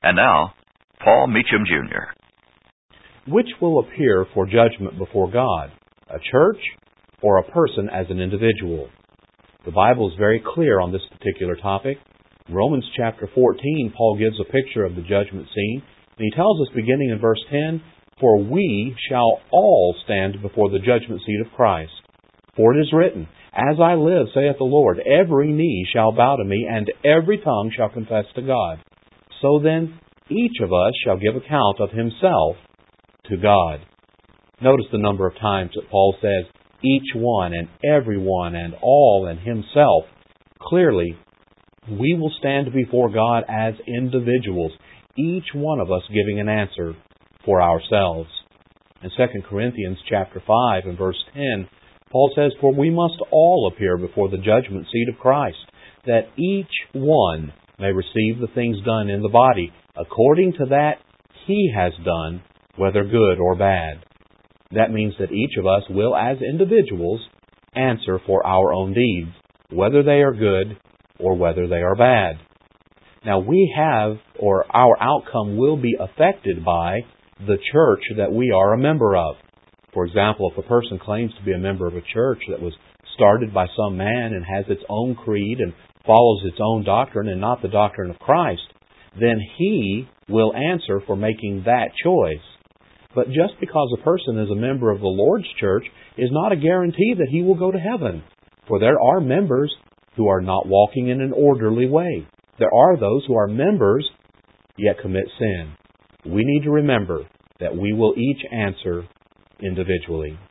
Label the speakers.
Speaker 1: And now, Paul Meacham, Jr.
Speaker 2: Which will appear for judgment before God, a church or a person as an individual? The Bible is very clear on this particular topic. In Romans chapter 14, Paul gives a picture of the judgment scene, and he tells us beginning in verse 10, "For we shall all stand before the judgment seat of Christ. For it is written, As I live, saith the Lord, every knee shall bow to me, and every tongue shall confess to God. So then, each of us shall give account of himself to God." Notice the number of times that Paul says, each one and everyone and all and himself. Clearly, we will stand before God as individuals, each one of us giving an answer for ourselves. In 2 Corinthians chapter 5 and verse 10, Paul says, "For we must all appear before the judgment seat of Christ, that each one may receive the things done in the body, according to that he has done, whether good or bad." That means that each of us will, as individuals, answer for our own deeds, whether they are good or whether they are bad. Now our outcome will be affected by the church that we are a member of. For example, if a person claims to be a member of a church that was started by some man and has its own creed and follows its own doctrine and not the doctrine of Christ, then he will answer for making that choice. But just because a person is a member of the Lord's church is not a guarantee that he will go to heaven. For there are members who are not walking in an orderly way. There are those who are members yet commit sin. We need to remember that we will each answer individually.